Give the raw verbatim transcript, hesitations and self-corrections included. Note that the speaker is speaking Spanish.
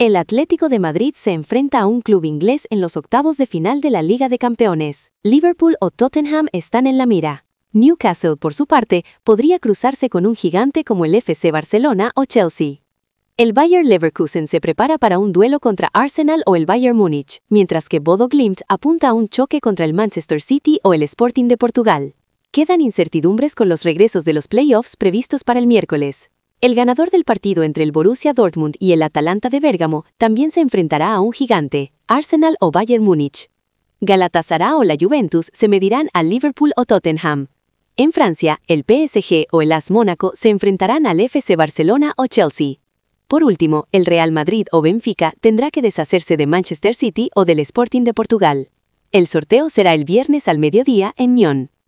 El Atlético de Madrid se enfrenta a un club inglés en los octavos de final de la Liga de Campeones. Liverpool o Tottenham están en la mira. Newcastle, por su parte, podría cruzarse con un gigante como el F C Barcelona o Chelsea. El Bayer Leverkusen se prepara para un duelo contra Arsenal o el Bayern Múnich, mientras que Bodo Glimt apunta a un choque contra el Manchester City o el Sporting de Portugal. Quedan incertidumbres con los regresos de los playoffs previstos para el miércoles. El ganador del partido entre el Borussia Dortmund y el Atalanta de Bérgamo también se enfrentará a un gigante, Arsenal o Bayern Múnich. Galatasaray o la Juventus se medirán a Liverpool o Tottenham. En Francia, el P S G o el A S Mónaco se enfrentarán al F C Barcelona o Chelsea. Por último, el Real Madrid o Benfica tendrá que deshacerse de Manchester City o del Sporting de Portugal. El sorteo será el viernes al mediodía en Nyon.